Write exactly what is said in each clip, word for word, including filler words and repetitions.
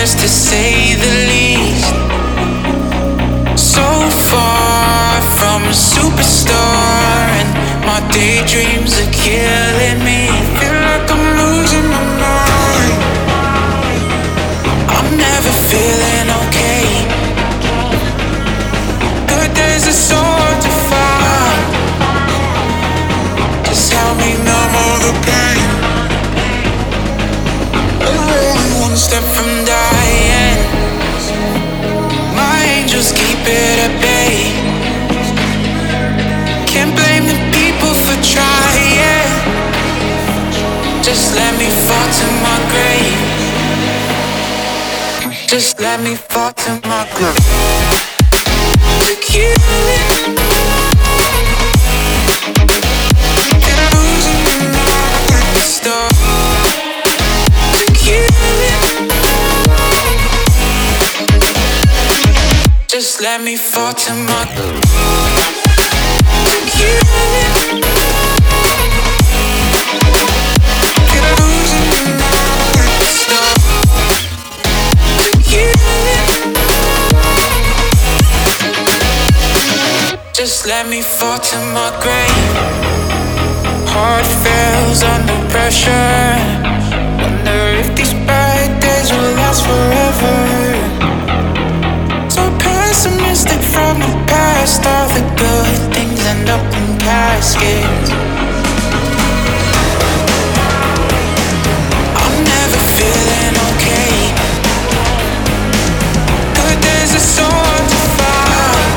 just to say the least. So far from a superstar, and my daydreams are killing me. Feel like I'm losing my mind. I'm never feeling okay. Good days are so hard to find. Just help me numb all the pain. I'm only one step from dying. My angels keep it at bay. Can't blame the people for trying. Just let me fall to my grave. Just let me fall to my grave. Look you in. And I'm losing my mind at the start. Look you in. Just let me fall to my grave. Look you in. And I'm losing my mind at the start. Look you in. Just let me fall to my grave. Heart fails under pressure. Wonder if these bad days will last forever. So pessimistic from the past. All the good things end up in caskets. I'm never feeling okay. Good days are so hard to find.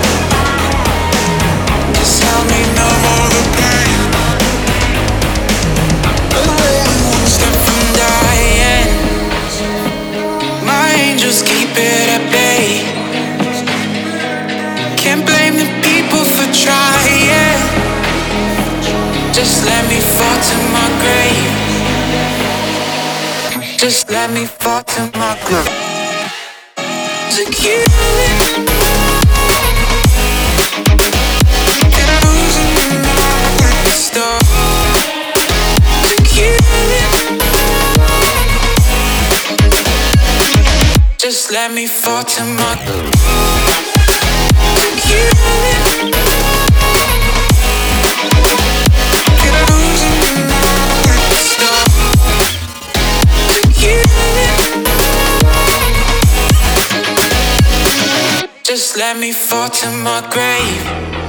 Just help me numb all the pain. I'm only one step from dying. My angels keep it at bay. Can't blame the people for trying. Just let me fall to my grave. Just let me fall to my grave. Look you in. And I'm losing my mind at the start. Look you in. Just let me fall to my grave. Look you in. And I'm losing my mind at the start. Look you in. Just let me fall to my grave.